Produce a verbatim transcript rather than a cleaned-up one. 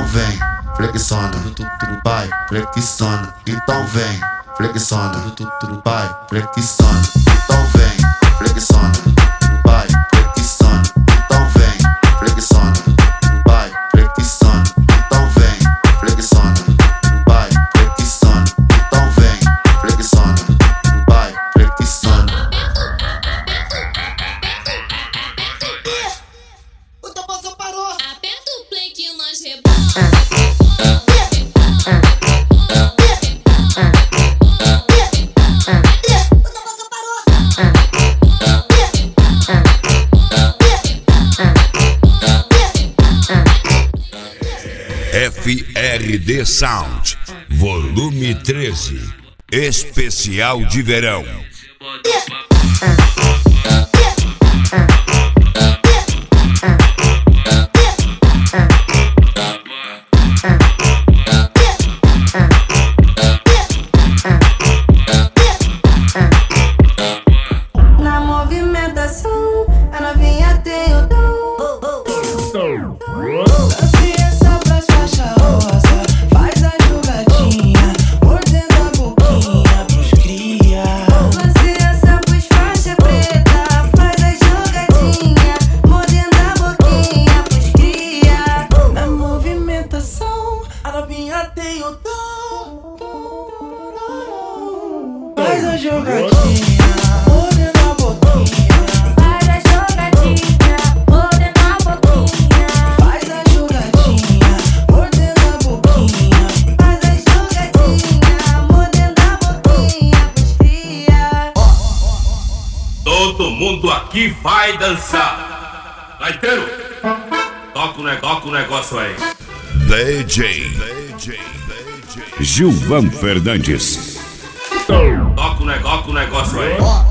vem, flexiona, vai, flexiona, então vem, flexiona, vai, flexiona, então vem, flexiona, vai, flexiona, então vem, flexiona, vai, flexiona, então vem, flexiona, vai, flexiona, então vem, flexiona, vai, flexiona. O tambozão parou. Aperta o play que nós rebola. F R D Sound, volume treze, especial de verão. Na movimentação, a novinha tem o dom. Faz a jogadinha, mordendo a boquinha. Faz a jogadinha, mordendo a boquinha. Faz a jogadinha, mordendo a boquinha. Faz a jogadinha, mordendo a boquinha pros cria. Todo mundo aqui vai dançar. Gaiteiro, toca o negócio, o negócio aí. D J Gilvan Fernandes. Toca o negócio, o negócio aí.